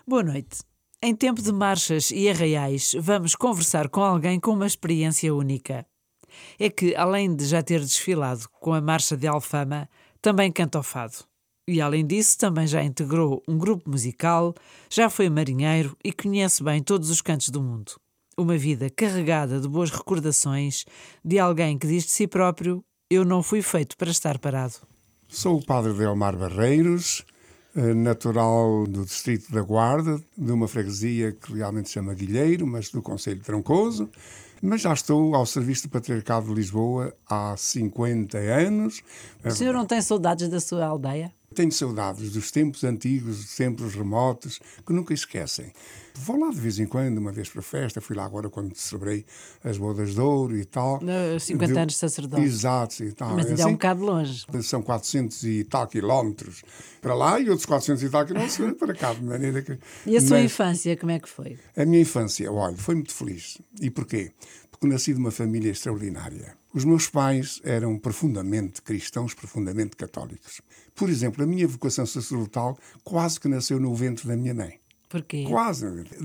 Boa noite. Em tempo de marchas e arraiais, vamos conversar com alguém com uma experiência única. É que, além de já ter desfilado com a Marcha de Alfama, também canta o fado. E, além disso, também já integrou um grupo musical, já foi marinheiro e conhece bem todos os cantos do mundo. Uma vida carregada de boas recordações de alguém que diz de si próprio: eu não fui feito para estar parado. Sou o padre Delmar Barreiros, natural do distrito da Guarda, de uma freguesia que realmente se chama Guilheiro, mas do concelho de Troncoso. Mas já estou ao serviço do Patriarcado de Lisboa há 50 anos. O senhor não tem saudades da sua aldeia? Tenho saudades dos tempos antigos, dos tempos remotos, que nunca esquecem. Vou lá de vez em quando, uma vez para a festa. Fui lá agora quando celebrei as bodas de ouro e tal. 50 anos de sacerdócio. Exato. E tal. Mas ainda é um bocado longe. São 400 e tal quilómetros para lá e outros 400 e tal quilómetros para cá. De maneira que... E a sua infância, como é que foi? A minha infância, olha, foi muito feliz. E porquê? Porque nasci de uma família extraordinária. Os meus pais eram profundamente cristãos, profundamente católicos. Por exemplo, a minha vocação sacerdotal quase que nasceu no ventre da minha mãe. Porquê? Quase.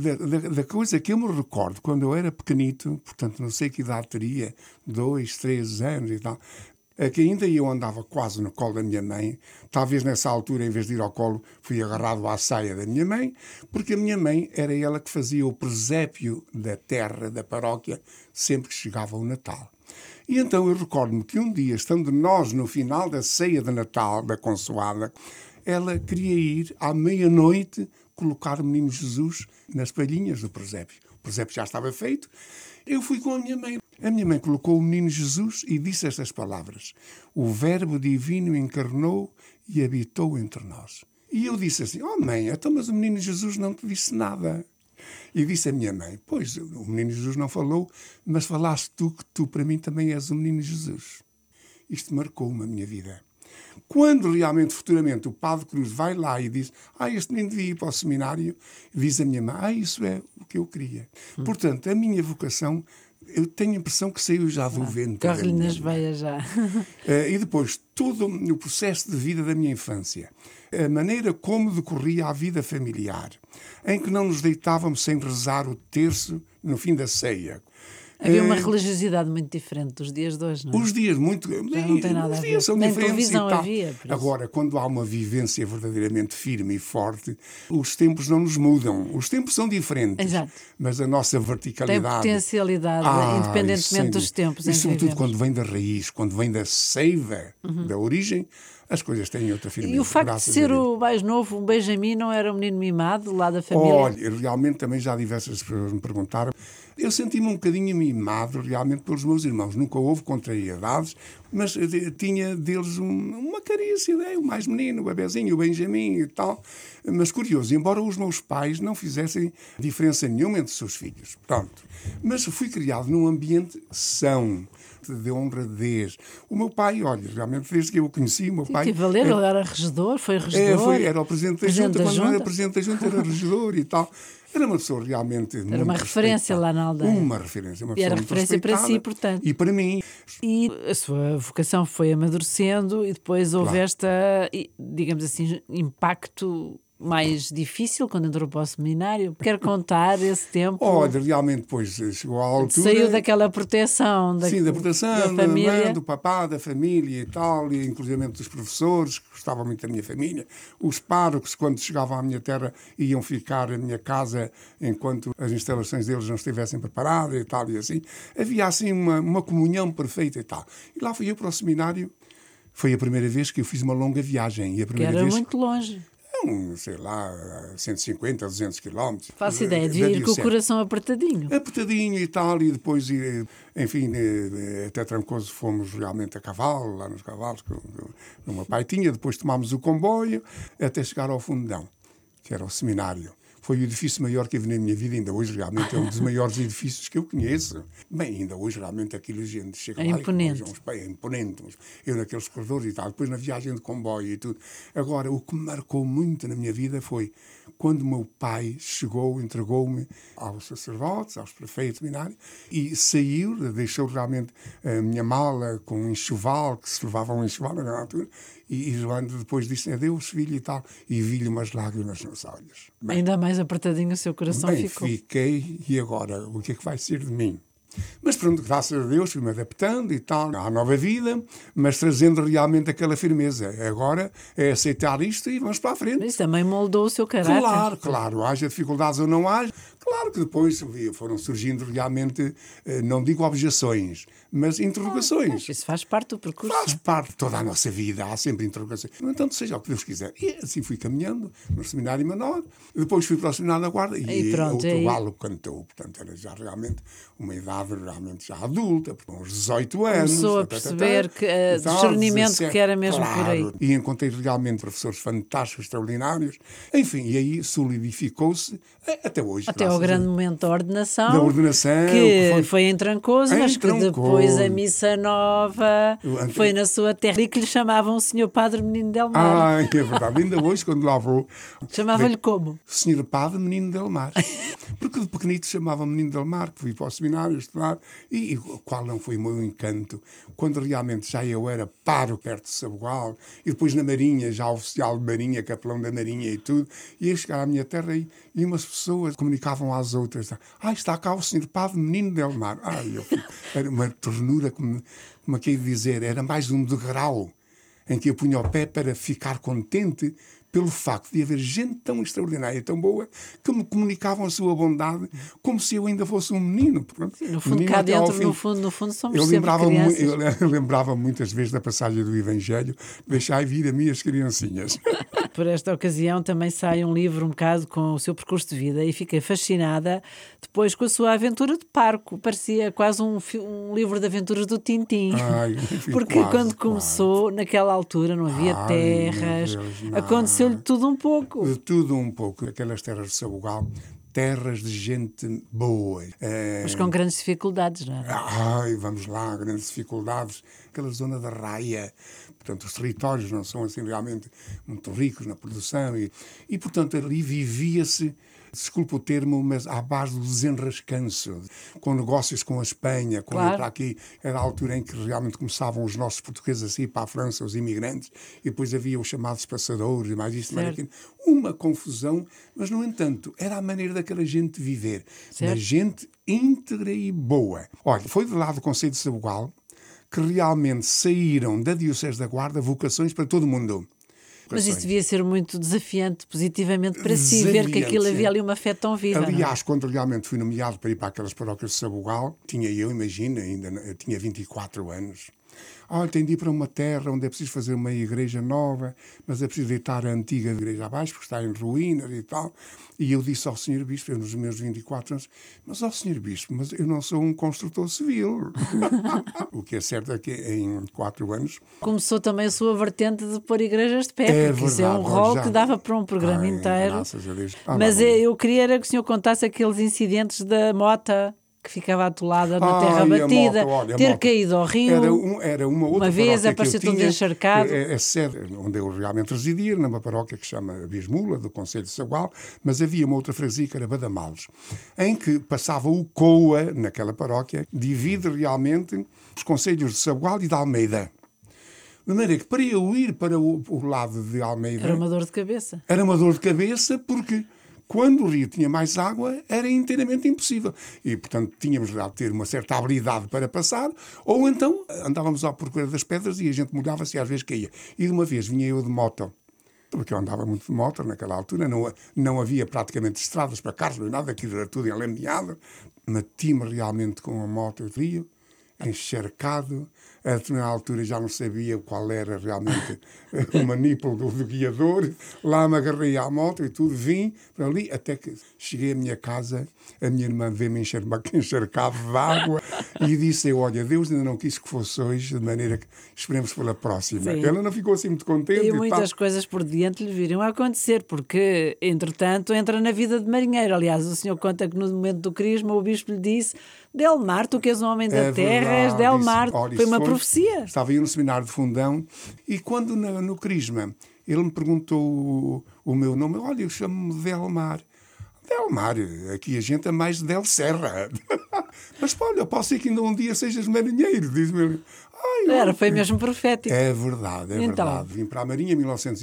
Da coisa que eu me recordo, quando eu era pequenito, portanto não sei que idade teria, 2, 3 anos e tal, que ainda eu andava quase no colo da minha mãe. Talvez nessa altura, em vez de ir ao colo, fui agarrado à saia da minha mãe, porque a minha mãe era ela que fazia o presépio da terra, da paróquia, sempre que chegava o Natal. E então eu recordo-me que um dia, estando nós no final da ceia de Natal, da consoada, ela queria ir à meia-noite colocar o menino Jesus nas palhinhas do presépio. O presépio já estava feito. Eu fui com a minha mãe. A minha mãe colocou o menino Jesus e disse estas palavras: o Verbo Divino encarnou e habitou entre nós. E eu disse assim: oh mãe, então, mas o menino Jesus não te disse nada. E disse a minha mãe: pois, o menino Jesus não falou, mas falaste tu que tu para mim também és o menino Jesus. Isto marcou-me a minha vida. Quando realmente, futuramente, o Padre Cruz vai lá e diz: este menino devia ir para o seminário, diz a minha mãe: isso é o que eu queria. Portanto, a minha vocação, eu tenho a impressão que saiu já do ventre. Corre-lhe nas veias já. E depois, todo o processo de vida da minha infância, a maneira como decorria a vida familiar, em que não nos deitávamos sem rezar o terço no fim da ceia. Havia uma religiosidade muito diferente dos dias de hoje, não é? Os dias muito... não tem nada a ver. São Nem diferentes televisão e tal. havia. Agora, quando há uma vivência verdadeiramente firme e forte, os tempos não nos mudam. Os tempos são diferentes. Exato. Mas a nossa verticalidade... Tem potencialidade, independentemente dos tempos. E sobretudo quando vem da raiz, quando vem da seiva, da origem, as coisas têm outra firmeza. E o facto de ser o mais novo, um Benjamin, não era um menino mimado lá da família? Olha, realmente também já diversas pessoas me perguntaram. Eu senti-me um bocadinho mimado realmente pelos meus irmãos. Nunca houve contrariedades, mas tinha deles uma carícia, né? O mais menino, o bebezinho, o Benjamin e tal. Mas curioso, embora os meus pais não fizessem diferença nenhuma entre os seus filhos. Pronto. Mas fui criado num ambiente são, de honradez. O meu pai, olha, realmente desde que eu o conheci, o meu pai... Tive a ler, ele era regedor, foi regedor. Era o presidente da Junta, quando não era presidente da Junta, era regedor e tal. Era uma pessoa realmente muito Era uma referência lá na aldeia. Uma referência. Uma e era referência para si, portanto. E para mim. E a sua vocação foi amadurecendo e depois houve esta, digamos assim, impacto mais difícil quando entrou para o seminário. Quero contar esse tempo. Olha, realmente depois chegou à altura... Saiu daquela proteção da proteção, da família. Do papá, da família e tal, e inclusive dos professores, que gostavam muito da minha família. Os párocos, quando chegavam à minha terra, iam ficar na minha casa enquanto as instalações deles não estivessem preparadas e tal, e assim. Havia assim uma comunhão perfeita e tal. E lá fui eu para o seminário. Foi a primeira vez que eu fiz uma longa viagem. E a primeira que era vez... muito longe. Sei lá, 150, 200 quilómetros. Faço ideia, devia ir com o coração apertadinho. Apertadinho e tal, e depois, enfim, até Trancoso fomos realmente a cavalo, lá nos cavalos, que o meu pai tinha. Depois tomámos o comboio até chegar ao Fundão, que era o seminário. Foi o edifício maior que eu vi na minha vida. Ainda hoje, realmente, é um dos maiores edifícios que eu conheço. Bem, ainda hoje, realmente, aquilo, gente chega lá imponente. É imponente. Eu naqueles corredores e tal. Depois, na viagem de comboio e tudo. Agora, o que me marcou muito na minha vida foi quando o meu pai chegou, entregou-me aos sacerdotes, aos prefeitos do seminário, e saiu, deixou realmente a minha mala com um enxoval, que se levava um enxoval na altura, E Joana depois disse adeus, filho e tal, e vi-lhe umas lágrimas nos olhos. Bem, Ainda mais apertadinho o seu coração bem, ficou. fiquei, e agora, o que é que vai ser de mim? Mas pronto, graças a Deus fui-me adaptando e tal, à nova vida, mas trazendo realmente aquela firmeza. Agora é aceitar isto e vamos para a frente. Isso também moldou o seu caráter. Claro, claro, haja dificuldades ou não haja. Claro que depois foram surgindo realmente, não digo objeções, mas interrogações. Isso faz parte do percurso. Faz parte de toda a nossa vida, há sempre interrogações. No entanto, seja o que Deus quiser. E assim fui caminhando no seminário menor, depois fui para o seminário da Guarda e pronto, outro galo cantou. Portanto, era já realmente uma idade realmente já adulta, com uns 18 anos. Começou a perceber que discernimento 17, que era mesmo claro, por aí. E encontrei realmente professores fantásticos, extraordinários. Enfim, e aí solidificou-se até hoje. Até ao grande momento da ordenação. Da ordenação. Que foi em Trancoso, mas que depois a missa nova foi na sua terra e que lhe chamavam o Senhor Padre Menino Del Mar. É verdade. Ainda hoje, quando lá vou... Chamavam-lhe como? Senhor Padre Menino Del Mar. Porque de pequenito chamava Menino Del Mar, que fui para o seminário estudar, e qual não foi o meu encanto, quando realmente já eu era paro perto de Sabugal, e depois na Marinha, já oficial de Marinha, capelão da Marinha e tudo, e ia chegar à minha terra e umas pessoas comunicavam às outras, está cá o Senhor Padre Menino Del Mar. Era uma ternura, como é que ia dizer, era mais um degrau em que eu punha o pé para ficar contente pelo facto de haver gente tão extraordinária, tão boa, que me comunicavam a sua bondade como se eu ainda fosse um menino. Sim, no fundo, cá dentro, no fundo somos sempre crianças. Eu lembrava muitas vezes da passagem do Evangelho, deixai vir a mim as criancinhas. Por esta ocasião também sai um livro um bocado com o seu percurso de vida e fiquei fascinada depois com a sua aventura de parco. Parecia quase um livro de aventuras do Tintim. Porque quando começou, naquela altura, não havia terras, aconteceu-lhe tudo um pouco. De tudo um pouco. Aquelas terras de Sabugal, terras de gente boa. Mas com grandes dificuldades, não é? Vamos lá, grandes dificuldades. Aquela zona da raia. Portanto, os territórios não são assim realmente muito ricos na produção. E portanto, ali vivia-se, desculpa o termo, mas à base do desenrascanço, com negócios com a Espanha, com ir para aqui. Era a altura em que realmente começavam os nossos portugueses a ir para a França, os imigrantes, e depois havia os chamados passadores, e mais isto, mais aquilo. Uma confusão, mas, no entanto, era a maneira daquela gente viver. Uma gente íntegra e boa. Olha, foi de lá do Conselho de Sabugal que realmente saíram da Diocese da Guarda vocações para todo o mundo. Mas isso devia ser muito desafiante, positivamente, para si, ver que aquilo havia ali uma fé tão viva. Aliás, quando realmente fui nomeado para ir para aquelas paróquias de Sabugal, imagino, eu tinha 24 anos. Tenho de ir para uma terra onde é preciso fazer uma igreja nova, mas é preciso deitar a antiga igreja abaixo, porque está em ruínas e tal. E eu disse ao Sr. Bispo, nos meus 24 anos, mas Sr. Bispo, mas eu não sou um construtor civil. O que é certo é que em 4 anos... Começou também a sua vertente de pôr igrejas de pé, porque isso é um rol que dava para um programa inteiro. Graças a Deus. Mas eu queria que o senhor contasse aqueles incidentes da mota que ficava atolada na terra batida, ter caído ao rio. Era uma vez, apareceu tudo encharcado. É sede onde eu realmente residia, numa paróquia que se chama Bismula, do Conselho de Sabugal, mas havia uma outra freguesia que era Badamalos, em que passava o COA, naquela paróquia, divide realmente os concelhos de Sabugal e de Almeida. De maneira que para eu ir para o lado de Almeida... Era uma dor de cabeça. Era uma dor de cabeça porque... Quando o rio tinha mais água, era inteiramente impossível. E, portanto, tínhamos de ter uma certa habilidade para passar, ou então andávamos à procura das pedras e a gente molhava-se e às vezes caía. E de uma vez vinha eu de moto, porque eu andava muito de moto naquela altura, não havia praticamente estradas para carros, nem nada, aquilo era tudo enlameado. Meti-me realmente com a moto do rio, encharcado. A determinada altura já não sabia qual era realmente o manípulo do guiador. Lá me agarrei à moto e tudo, vim para ali, até que cheguei à minha casa, a minha irmã vê-me encharcado de água e disse, olha, Deus ainda não quis que fosse hoje, de maneira que esperemos pela próxima. Sim. Ela não ficou assim muito contente. E muitas coisas por diante lhe viriam a acontecer, porque, entretanto, entra na vida de marinheiro. Aliás, o senhor conta que no momento do crisma o bispo lhe disse, Del Mar, tu que és um homem da terra, és Del Mar. Foi uma profecia. Estava eu no seminário de Fundão e quando no crisma ele me perguntou o meu nome, olha, eu chamo-me Del Mar. Del Mar, aqui a gente é mais Del Serra. Mas pá, olha, pode ser que ainda um dia sejas marinheiro, diz-me ele. Foi mesmo profético. É verdade, é Então. verdade. Vim para a Marinha em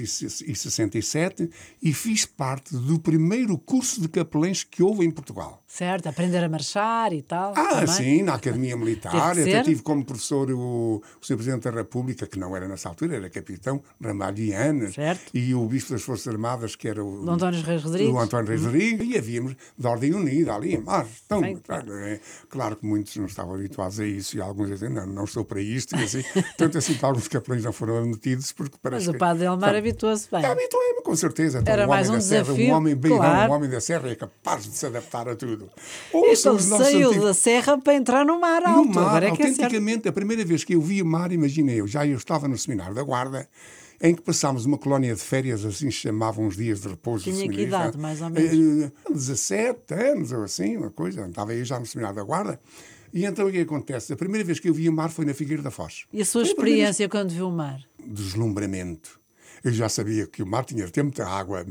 1967 e fiz parte do primeiro curso de capelães que houve em Portugal. Certo, aprender a marchar e tal. também. Sim, na Academia Militar. Teve que Até ser. tive como professor o Sr. Presidente da República, que não era nessa altura, era capitão, Ramalhianas. Certo. E o Bispo das Forças Armadas, que era o Do António Reis Rodrigues. O António Reis Rodrigues. E havíamos da Ordem Unida ali em março. Então, Bem, claro que muitos não estavam habituados a isso e alguns dizem, não estou para isto. E assim, tanto assim que alguns capelães não foram admitidos porque parece Mas o padre Delmar habituou-se bem. Habituei-me, com certeza. Então, Era um mais homem um da serra, desafio, um homem bem claro. um homem da serra é capaz de se adaptar a tudo. Então saiu da serra para entrar no mar alto. No mar, Agora é que é certo. autenticamente, a primeira vez que eu vi o mar, imaginei, eu estava no seminário da Guarda, em que passámos uma colónia de férias, assim se chamavam uns dias de repouso. Tinha do que seminário. idade, mais ou menos? 17 anos ou assim, uma coisa. Estava eu já no seminário da Guarda. E então o que acontece? A primeira vez que eu vi o mar foi na Figueira da Foz. E a sua experiência quando viu o mar? Deslumbramento. Eu já sabia que o mar tinha muita água,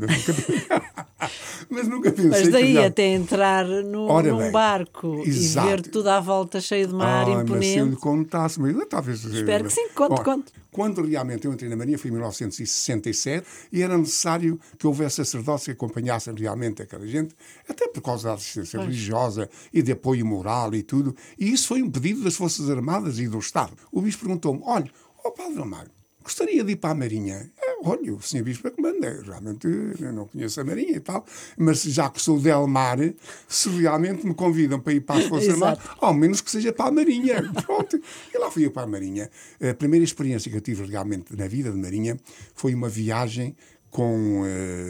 mas nunca pensei Mas daí que até entrar Ora num bem, barco exato. e ver tudo à volta cheio de mar, Mas se eu imponente. lhe contasse, mas talvez... Espero que sim, conte. Quando realmente eu entrei na Marinha foi em 1967 e era necessário que houvesse sacerdotes que acompanhassem realmente aquela gente, até por causa da assistência religiosa e de apoio moral e tudo. E isso foi um pedido das Forças Armadas e do Estado. O bispo perguntou-me, olha, Padre Amaro, gostaria de ir para a Marinha? Olha, o senhor bispo é que manda. Realmente eu não conheço a Marinha e tal, mas já que sou Delmar, se realmente me convidam para ir para as Forças Armadas, ao menos que seja para a Marinha. Pronto. E lá fui eu para a Marinha. A primeira experiência que eu tive realmente na vida de Marinha foi uma viagem com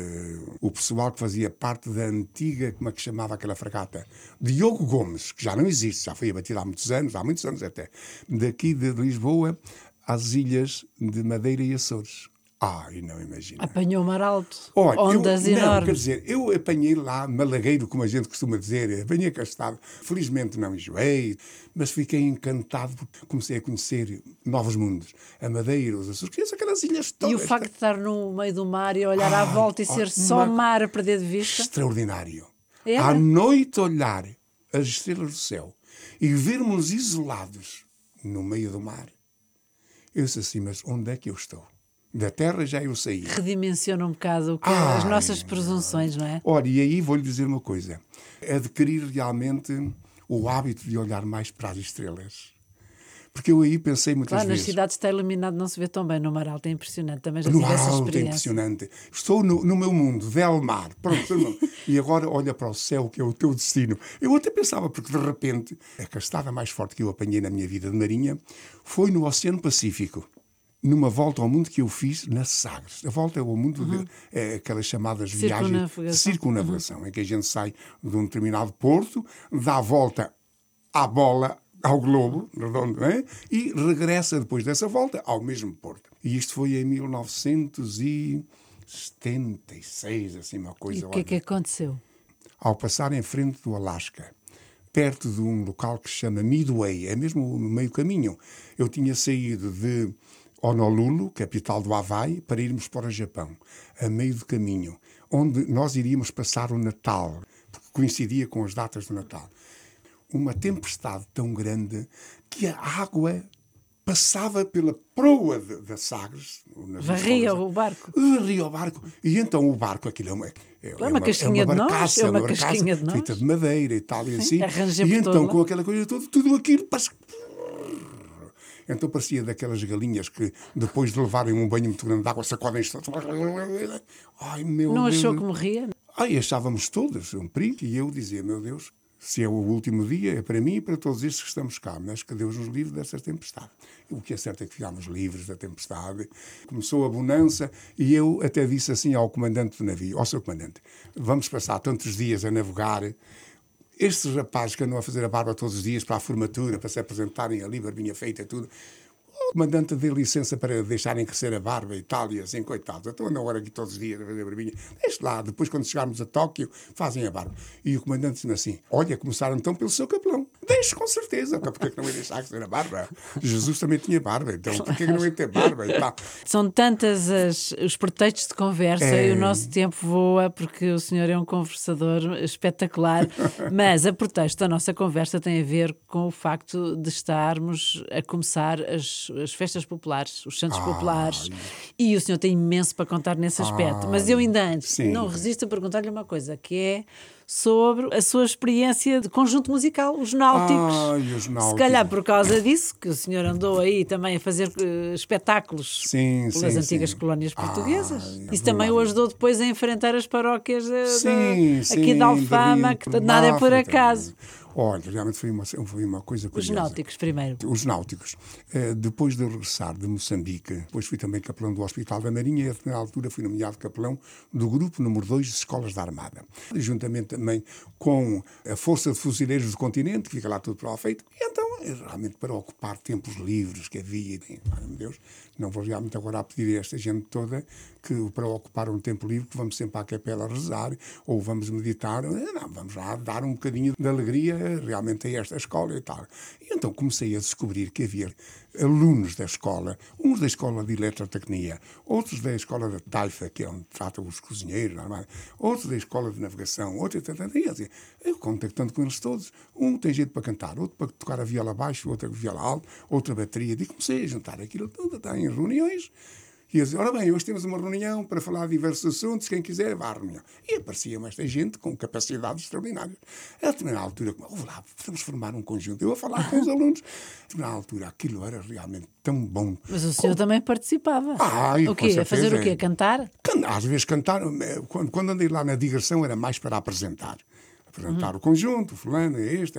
o pessoal que fazia parte da antiga, como é que chamava aquela fragata? Diogo Gomes, que já não existe, já foi abatida há muitos anos até, daqui de Lisboa às ilhas de Madeira e Açores. Não imagina. Apanhou o mar alto, Olha, ondas enormes. Quer dizer, eu apanhei lá malagueiro, como a gente costuma dizer, apanhei castado. Felizmente não enjoei, mas fiquei encantado porque comecei a conhecer novos mundos. A Madeira, os Açores, aquelas ilhas todas. E o facto de estar no meio do mar e olhar à volta e ser só mar a perder de vista? Extraordinário. Era? À noite olhar as estrelas do céu e vermos isolados no meio do mar. Eu disse assim, mas onde é que eu estou? Da terra já eu saí. Redimensiona um bocado as nossas presunções, não é? Olha, e aí vou-lhe dizer uma coisa. Adquirir realmente o hábito de olhar mais para as estrelas. Porque eu aí pensei muitas vezes... Nas cidades está iluminado, não se vê tão bem. No mar alto é impressionante. Também já No tive essa alto é experiência. impressionante. Estou no meu mundo, Delmar. Pronto, e agora olha para o céu, que é o teu destino. Eu até pensava, porque de repente, a castada mais forte que eu apanhei na minha vida de marinha foi no Oceano Pacífico. Numa volta ao mundo que eu fiz na Sagres. A volta ao mundo, aquelas chamadas viagens de circunnavegação, em que a gente sai de um determinado porto, dá a volta à bola, ao globo, redondo, e regressa depois dessa volta ao mesmo porto. E isto foi em 1976, assim, uma coisa... E o que é que aconteceu? Ao passar em frente do Alasca, perto de um local que se chama Midway, é mesmo no meio caminho, eu tinha saído de Honolulu, capital do Havaí, para irmos para o Japão, a meio do caminho, onde nós iríamos passar o Natal, porque coincidia com as datas do Natal. Uma tempestade tão grande que a água passava pela proa da Sagres. Varria o barco. Varria o barco. E então o barco, aquilo é uma casquinha de nós, é uma casquinha de nós, feita de madeira e tal, e assim. E então com aquela coisa toda, tudo aquilo passa... Então parecia daquelas galinhas que, depois de levarem um banho muito grande de água, sacodem... Ai, meu Não Deus. achou que morria? Achávamos todos um perigo. E eu dizia, meu Deus, se é o último dia, é para mim e para todos estes que estamos cá, mas que Deus nos livre dessa tempestade. E o que é certo é que ficámos livres da tempestade. Começou a bonança e eu até disse assim ao comandante do navio, ao seu comandante, vamos passar tantos dias a navegar... Estes rapazes que andam a fazer a barba todos os dias para a formatura, para se apresentarem ali, barbinha feita, tudo. o comandante deu licença para deixarem crescer a barba e tal, e assim, coitados. Então andam agora aqui todos os dias a fazer barbinha. Deixe lá, depois quando chegarmos a Tóquio, fazem a barba. E o comandante disse-me assim, olha, começaram então pelo seu capelão. Deixe, com certeza. Então porquê que não ia deixar crescer a barba? Jesus também tinha barba, então porquê que não ia ter barba e tal? São tantas os pretextos de conversa e o nosso tempo voa porque o senhor é um conversador espetacular, mas a pretexto da nossa conversa tem a ver com o facto de estarmos a começar as festas populares, os santos populares, e o senhor tem imenso para contar nesse aspecto. Mas eu ainda antes não resisto a perguntar-lhe uma coisa, que é sobre a sua experiência de conjunto musical, os náuticos. Os náuticos. Se calhar por causa disso, que o senhor andou aí também a fazer espetáculos pelas antigas colónias portuguesas. Isso também o ajudou depois a enfrentar as paróquias aqui de Alfama, que nada é por acaso. Olha, realmente foi uma coisa curiosa. Os náuticos primeiro. Os náuticos. Depois de regressar de Moçambique, depois fui também capelão do Hospital da Marinha e, na altura, fui nomeado capelão do grupo número 2 de Escolas da Armada. Juntamente também com a Força de Fuzileiros do Continente, que fica lá tudo para o feito. E então, realmente, para ocupar tempos livres que havia, meu Deus, não vou realmente agora a pedir a esta gente toda que para ocupar um tempo livre, que vamos sempre à capela rezar, ou vamos meditar, não, vamos lá dar um bocadinho de alegria realmente a esta escola e tal. E então comecei a descobrir que havia alunos da escola, uns da escola de eletrotecnia, outros da escola da Taifa, que é onde tratam os cozinheiros, outros da escola de navegação, outros, eu contactando com eles todos, um tem jeito para cantar, outro para tocar a viola baixo, outro a viola alta, outra bateria, e comecei a juntar aquilo tudo, está em reuniões. E eu dizia, ora bem, hoje temos uma reunião para falar de diversos assuntos, quem quiser vá à reunião. E aparecia-me esta gente com capacidades extraordinárias. A determinada altura, lá, vamos formar um conjunto. Eu a falar com os alunos. A determinada altura, aquilo era realmente tão bom. Mas o senhor também participava. O quê? A fazer o quê? Cantar? Às vezes cantar. Quando andei lá na digressão era mais para apresentar o conjunto, fulano,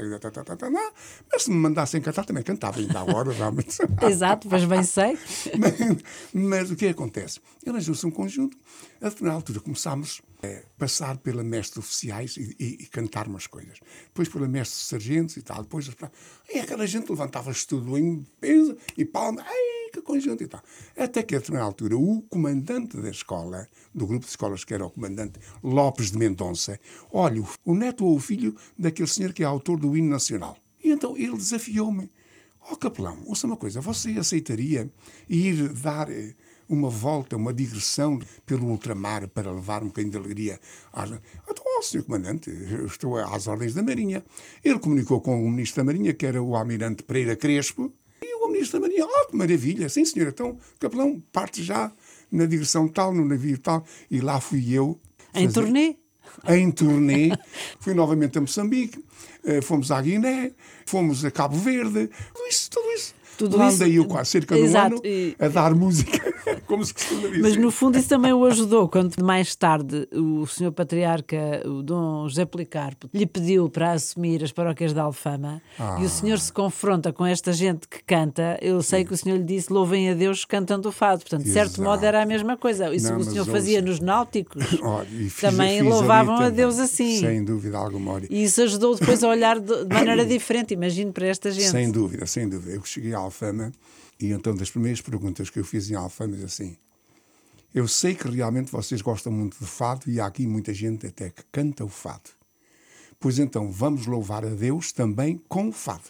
mas se me mandassem cantar, também cantava ainda agora, realmente. Exato, mas bem sei. Mas o que acontece? Arranjou-se um conjunto, a determinada altura começámos a passar pela mestre oficiais e cantar umas coisas. Depois pela mestre sargentos e tal, depois aquela gente levantava-se tudo em peso e palma, que conjunto e tal. Até que a determinada altura o comandante da escola, do grupo de escolas que era o comandante Lopes de Mendonça, olha, o neto ou o filho daquele senhor que é autor do hino nacional. E então ele desafiou-me, capelão, ouça uma coisa, você aceitaria ir dar uma volta, uma digressão pelo ultramar para levar um bocadinho de alegria então, senhor comandante, eu estou às ordens da Marinha. Ele comunicou com o ministro da Marinha, que era o almirante Pereira Crespo, e o ministro da Marinha, que maravilha, sim senhor, então, capelão, parte já na direção tal, no navio tal, e lá fui eu. Em turnê? Em turnê, fui novamente a Moçambique, fomos à Guiné, fomos a Cabo Verde, tudo isso. Lá andei eu quase cerca de um ano a dar música, como se costuma dizer. Mas no fundo isso também o ajudou, quando mais tarde o senhor patriarca, o Dom José Policarpo, lhe pediu para assumir as paróquias de Alfama, e o senhor se confronta com esta gente que canta, eu sei que o senhor lhe disse, louvem a Deus cantando o fado. Portanto, de certo modo era a mesma coisa. Isso o senhor fazia nos náuticos, também louvavam a Deus assim. Sem dúvida alguma. E isso ajudou depois a olhar de maneira diferente, imagino, para esta gente. Sem dúvida, sem dúvida. Eu cheguei a Alfama e então das primeiras perguntas que eu fiz em Alfama é assim, eu sei que realmente vocês gostam muito de fado e há aqui muita gente até que canta o fado. Pois então vamos louvar a Deus também com o fado.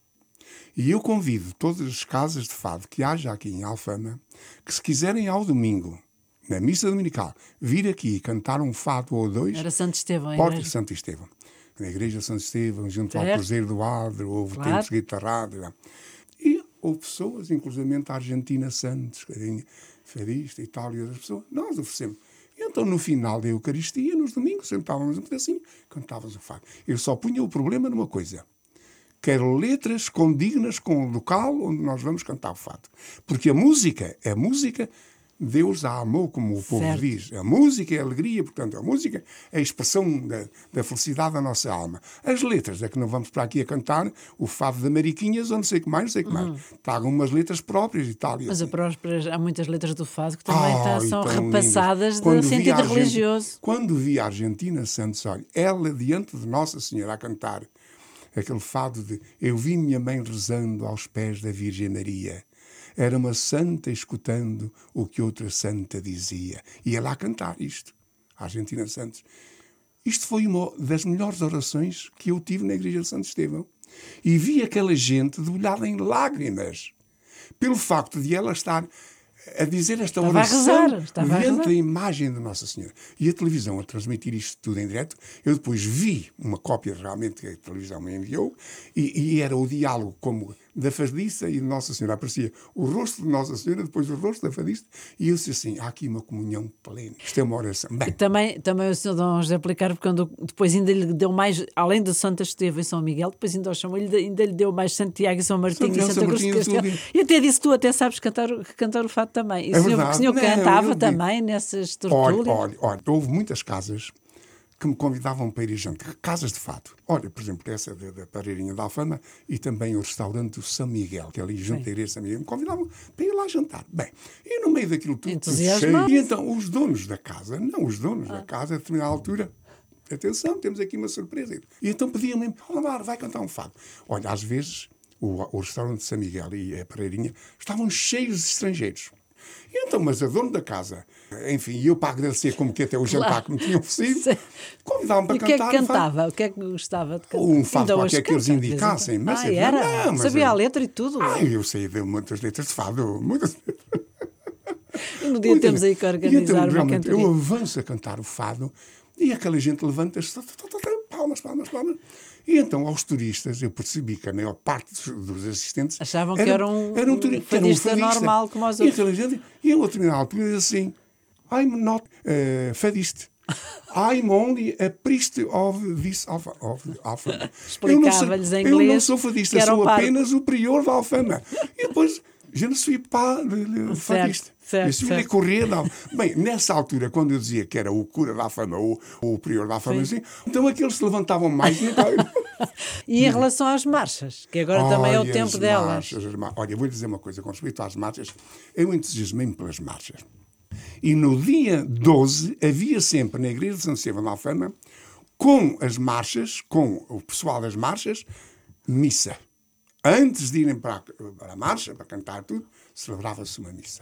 E eu convido todas as casas de fado que haja aqui em Alfama que se quiserem ao domingo, na missa dominical, vir aqui e cantar um fado ou dois. Era Santo Estevão, Porta de Santo Estevão. Na igreja de Santo Estevão, junto ao Cruzeiro do Adro, houve tempos guitarrados. E houve pessoas, inclusive a Argentina Santos, Farista e tal, e outras pessoas, nós oferecemos. E então, no final da Eucaristia, nos domingos, sentávamos um pedacinho, cantávamos o fado. Eu só punha o problema numa coisa. Quero letras condignas com o local onde nós vamos cantar o fado. Porque a música, Deus a amou, como o povo diz. A música é a alegria, portanto, a música é a expressão da felicidade da nossa alma. As letras é que não vamos para aqui a cantar o fado da Mariquinhas ou não sei o que mais. Tragam umas letras próprias e tal. Mas há muitas letras do fado que também são repassadas de sentido religioso. Quando vi a Argentina Santos, olha, ela diante de Nossa Senhora a cantar aquele fado de eu vi minha mãe rezando aos pés da Virgem Maria. Era uma santa escutando o que outra santa dizia. Ia lá cantar isto, a Argentina Santos. Isto foi uma das melhores orações que eu tive na Igreja de Santo Estevão. E vi aquela gente debulhada em lágrimas pelo facto de ela estar a dizer esta oração diante da imagem de Nossa Senhora. E a televisão a transmitir isto tudo em direto. Eu depois vi uma cópia realmente que a televisão me enviou e era o diálogo como da fadista e de Nossa Senhora. Aparecia o rosto de Nossa Senhora, depois o rosto da fadista, e eu disse assim, há aqui uma comunhão plena. Isto é uma oração. Bem, e também o Sr. Dom José Policarpo, quando depois ainda lhe deu mais, além de Santa Estevão e São Miguel, depois ainda lhe deu mais Santiago e São Martinho e Santa Cruz de Castelo. E até disse, tu até sabes cantar o fado também. E é o senhor cantava também nessas tertúlias? Olha, houve muitas casas que me convidavam para ir jantar. Casas de fado. Olha, por exemplo, essa da Pareirinha da Alfama e também o restaurante do São Miguel, que é ali junto à igreja de São Miguel, me convidavam para ir lá jantar. Bem, e no meio daquilo tudo cheio, e então os donos da casa, da casa, a determinada altura, atenção, temos aqui uma surpresa. E então pediam-me, olha, vai cantar um fado. Olha, às vezes, o restaurante de São Miguel e a Pareirinha estavam cheios de estrangeiros. E então, mas a dona da casa, enfim, eu para agradecer como que até o jantar que me tinham oferecido, convidavam-me para cantar. E o que é que cantava? O que é que gostava de cantar? Um fado qualquer que eles indicassem. Mas era? Mas sabia a letra e tudo? Eu sei de muitas letras de fado. Muitas... E no dia temos aí que organizar então, uma cantoria. Eu avanço a cantar o fado e aquela gente levanta-se, palmas. E então, aos turistas, eu percebi que a maior parte dos assistentes achavam que era um fadista normal, como os outros. E a outra altura diz assim, I'm not fadista. I'm only a priest of this Alfama. Explicava-lhes em inglês. Eu não sou fadista, sou apenas o prior da Alfama. E depois, je ne suis pas fadista. Eu estive a correr, não. Bem, nessa altura, quando eu dizia que era o cura da Alfama ou o prior da Alfama, assim, então aqueles se levantavam mais. E em relação às marchas, que agora também é o tempo delas. Olha, eu vou dizer uma coisa, com respeito às marchas, eu entusiasmei-me pelas marchas. E no dia 12 havia sempre na Igreja de São Estevão da Alfama, com as marchas, com o pessoal das marchas, missa. Antes de irem para a marcha, para cantar tudo, celebrava-se uma missa.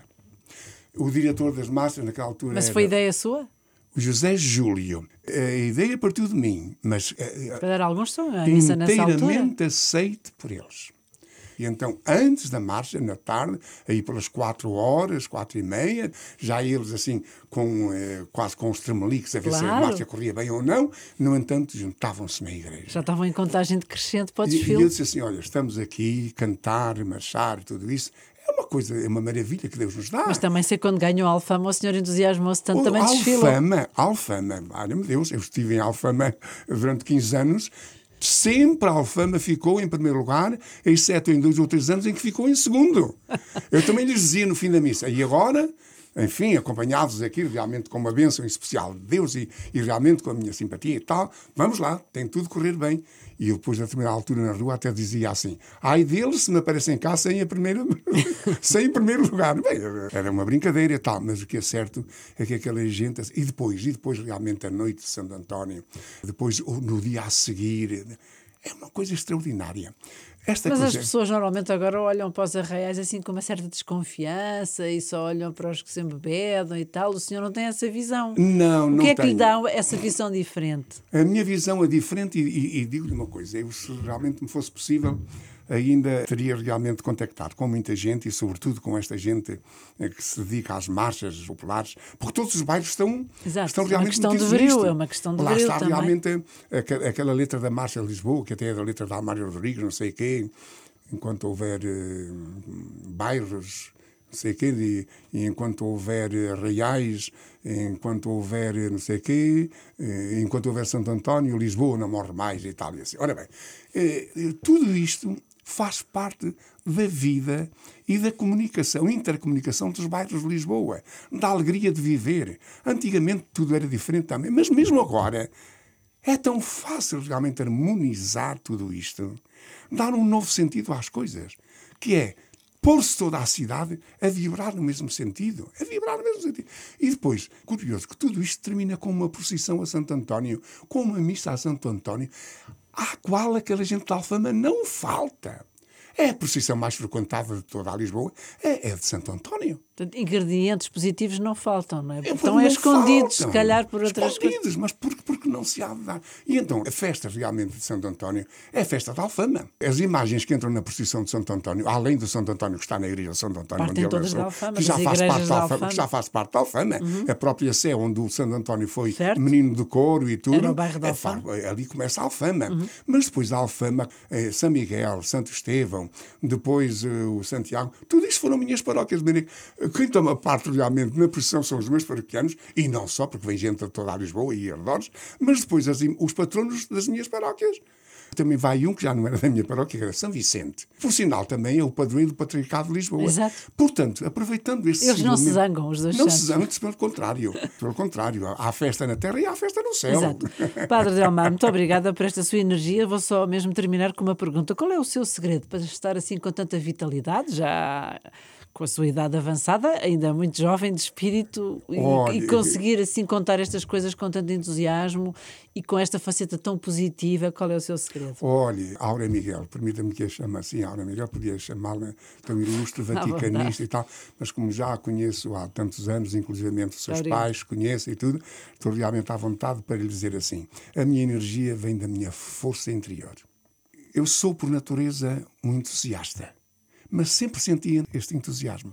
O diretor das marchas naquela altura Mas foi ideia sua? O José Júlio. A ideia partiu de mim, mas para alguns são a missa nessa altura. Inteiramente aceite por eles. E então, antes da marcha, na tarde, aí pelas 4h, 4h30, já eles assim, quase com os tremeliques, a ver se a marcha corria bem ou não, no entanto, juntavam-se na igreja. Já estavam em contagem decrescente para o desfile. E eu disse assim, olha, estamos aqui, cantar, marchar, tudo isso. É uma coisa, é uma maravilha que Deus nos dá. Mas também sei quando ganhou a Alfama, o senhor entusiasmou-se tanto, também desfilou. Alfama, olha-me Deus, eu estive em Alfama durante 15 anos, sempre a Alfama ficou em primeiro lugar, exceto em 2 ou 3 anos em que ficou em segundo. Eu também lhes dizia no fim da missa, e agora, enfim, acompanhados aqui realmente com uma bênção especial de Deus e realmente com a minha simpatia e tal, vamos lá, tem tudo correr bem. E eu depois, a determinada altura na rua, até dizia assim, ai deles se me aparecem cá sem primeiro lugar. Bem, era uma brincadeira e tal, mas o que é certo é que aquela gente... E depois realmente a noite de Santo António, depois no dia a seguir, é uma coisa extraordinária. Mas as pessoas normalmente agora olham para os arraiais assim com uma certa desconfiança e só olham para os que se embebedam e tal. O senhor não tem essa visão? Não tenho. O que é que lhe dá essa visão diferente? A minha visão é diferente e digo-lhe uma coisa. Se realmente me fosse possível, ainda teria realmente contactado com muita gente e sobretudo com esta gente que se dedica às marchas populares, porque todos os bairros estão realmente é uma questão de Lá vril está também. Realmente aquela letra da Marcha de Lisboa, que até é da letra da Amália Rodrigues, não sei o quê, enquanto houver bairros, não sei o quê, e enquanto houver arraiais, enquanto houver não sei o quê, enquanto houver Santo António, Lisboa não morre mais e tal. E assim. Ora bem, tudo isto faz parte da vida e da comunicação, intercomunicação dos bairros de Lisboa, da alegria de viver. Antigamente tudo era diferente também, mas mesmo agora é tão fácil realmente harmonizar tudo isto, dar um novo sentido às coisas, que é pôr-se toda a cidade a vibrar no mesmo sentido. E depois, curioso, que tudo isto termina com uma procissão a Santo António, com uma missa a Santo António, à qual aquela gente de Alfama não falta. É a procissão mais frequentada de toda a Lisboa, é de Santo António. Portanto, ingredientes positivos não faltam, não é? Então Escondidos, se calhar, por outras coisas. Mas porque não se há de dar. E então, a festa realmente de Santo António é a festa da Alfama. As imagens que entram na procissão de Santo António, além do Santo António que está na igreja de Santo António, Partem onde ele todas da nasceu, Alfama, que já faz parte da Alfama, Alfama. que já faz parte da Alfama. A própria Sé, onde o Santo António foi Certo. menino de couro e tudo. Era o bairro da Alfama. Ali começa a Alfama. Mas depois da Alfama, São Miguel, Santo Estevão, depois o Santiago, tudo isso foram minhas paróquias. Quem toma parte realmente na procissão são os meus paroquianos, e não só, porque vem gente de toda a Lisboa e arredores, mas depois os patronos das minhas paróquias. Também vai um que já não era da minha paróquia, que era São Vicente. Por sinal, também é o padroeiro do Patriarcado de Lisboa. Exato. Portanto, aproveitando este Eles não se zangam, os dois Não santos. se zangam, pelo contrário. Pelo contrário, há festa na terra e há festa no céu. Exato. Padre Delmar, muito obrigada por esta sua energia. Vou só mesmo terminar com uma pergunta. Qual é o seu segredo para estar assim com tanta vitalidade, já com a sua idade avançada, ainda muito jovem de espírito, e conseguir assim contar estas coisas com tanto entusiasmo e com esta faceta tão positiva? Qual é o seu segredo? Olha, Aura Miguel, permita-me que a chame assim, Aura Miguel, podia chamá-la tão ilustre vaticanista e tal, mas como já a conheço há tantos anos, inclusivamente os seus pais, conheço e tudo, estou realmente à vontade para lhe dizer assim, a minha energia vem da minha força interior. Eu sou, por natureza, um entusiasta, mas sempre sentia este entusiasmo.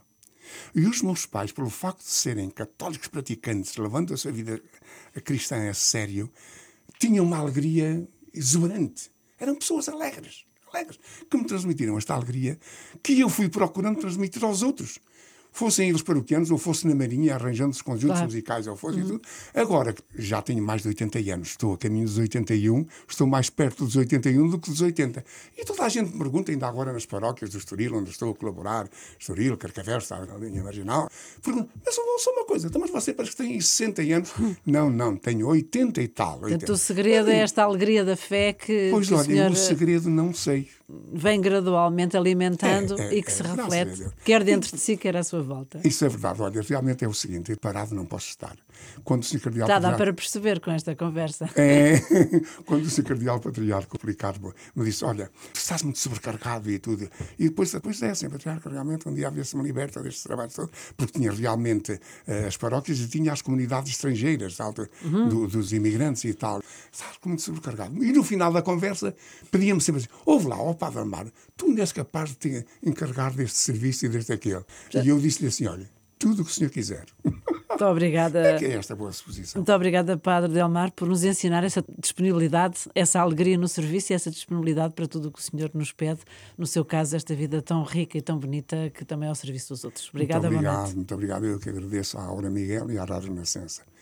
E os meus pais, pelo facto de serem católicos praticantes, levando a sua vida cristã a sério, tinham uma alegria exuberante. Eram pessoas alegres, que me transmitiram esta alegria que eu fui procurando transmitir aos outros. Fossem eles paroquianos ou fosse na Marinha, arranjando os conjuntos musicais ou fosse e tudo. Agora, já tenho mais de 80 anos, estou a caminho dos 81, estou mais perto dos 81 do que dos 80. E toda a gente me pergunta, ainda agora nas paróquias do Estoril, onde estou a colaborar, Estoril, Carcavelos, está na linha marginal, perguntam, mas só uma coisa, mas você parece que tem 60 anos. Não, tenho 80 e tal. 80. Portanto, o segredo é esta alegria da fé que Pois, o olha, senhor o segredo não sei. vem gradualmente alimentando e que se reflete, quer dentro de si, quer à sua volta. Isso é verdade. Olha, realmente é o seguinte, parado não posso estar. Quando o Sr. Cardeal Dá para perceber com esta conversa. Quando o Sr. Cardeal Patriarca Policarpo me disse, olha, estás muito sobrecarregado e tudo. E depois Sr. Patriarca, realmente, um dia havia se me liberta destes trabalhos todos, porque tinha realmente as paróquias e tinha as comunidades estrangeiras, dos imigrantes e tal. Estás muito sobrecarregado. E no final da conversa, pedia-me sempre assim, ouve lá, Padre Delmar, tu não és capaz de te encarregar deste serviço e deste aquele. E eu disse-lhe assim, olha, tudo o que o senhor quiser. Muito obrigada. É que é esta boa suposição. Muito obrigada, Padre Delmar, por nos ensinar essa disponibilidade, essa alegria no serviço e essa disponibilidade para tudo o que o Senhor nos pede. No seu caso, esta vida tão rica e tão bonita que também é ao serviço dos outros. Obrigada, boa noite. Muito obrigado. Eu que agradeço à Aura Miguel e à Rádio Renascença.